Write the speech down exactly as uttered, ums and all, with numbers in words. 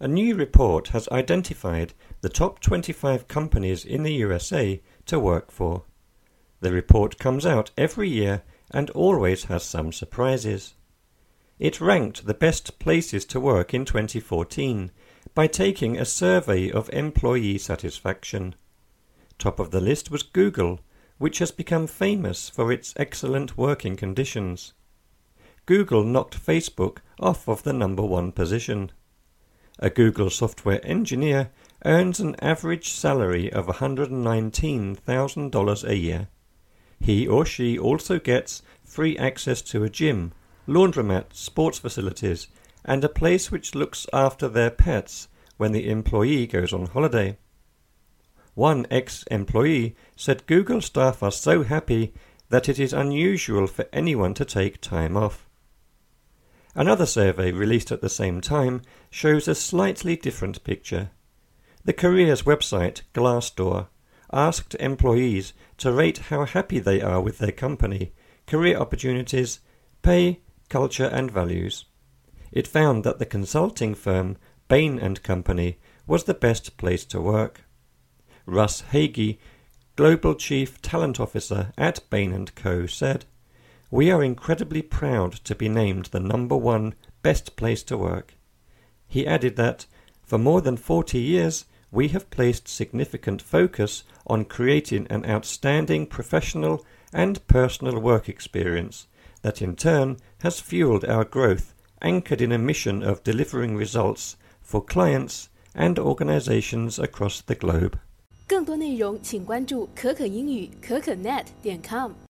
a new report has identified the top twenty-five companies in the U S A to work for. The report comes out every year and always has some surprises. It ranked the best places to work in twenty fourteen by taking a survey of employee satisfaction. Top of the list was Google, which has become famous for its excellent working conditions. Google knocked Facebook off of the number one position. A Google software engineer earns an average salary of one hundred nineteen thousand dollars a year. He or she also gets free access to a gym, laundromat, sports facilities, and a place which looks after their pets when the employee goes on holiday. One ex-employee said Google staff are so happy that it is unusual for anyone to take time off. Another survey released at the same time shows a slightly different picture. The careers website Glassdoor asked employees to rate how happy they are with their company, career opportunities, pay, culture and values. It found that the consulting firm Bain and Company was the best place to work. Russ Hagee, Global Chief Talent Officer at Bain and Co., said, "We are incredibly proud to be named the number one best place to work." He added that, for more than forty years, we have placed significant focus on creating an outstanding professional and personal work experience that in turn has fueled our growth, anchored in a mission of delivering results for clients and organizations across the globe. 更多内容请关注可可英语可可 net 点 com。